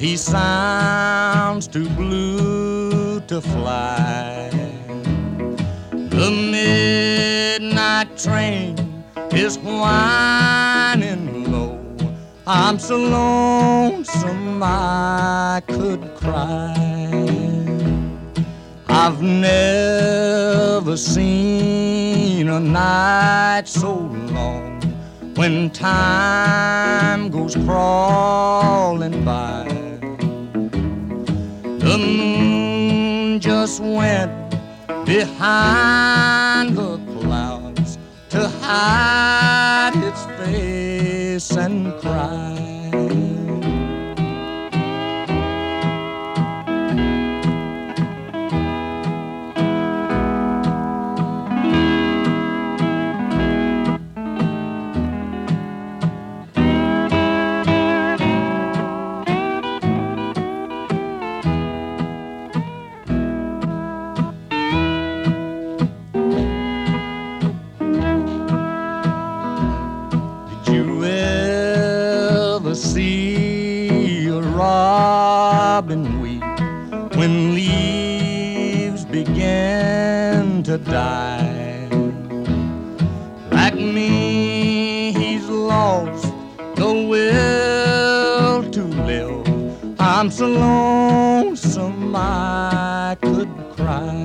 He sounds too blue to fly. The midnight train is whining low. I'm so lonesome I could cry. I've never seen a night so long when time goes crawling by. The moon just went behind the clouds to hide its face and cry. See a robin weep when leaves begin to die. Like me, he's lost the will to live. I'm so lonesome I could cry.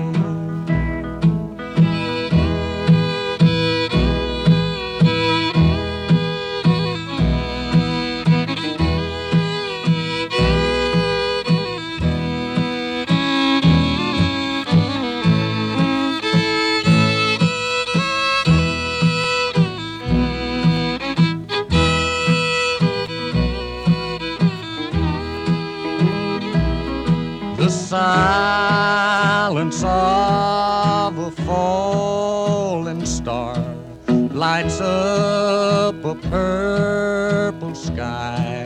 The silence of a falling star lights up a purple sky.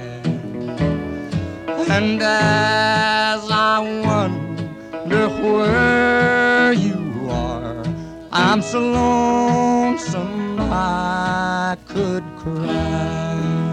And as I wonder where you are, I'm so lonesome I could cry.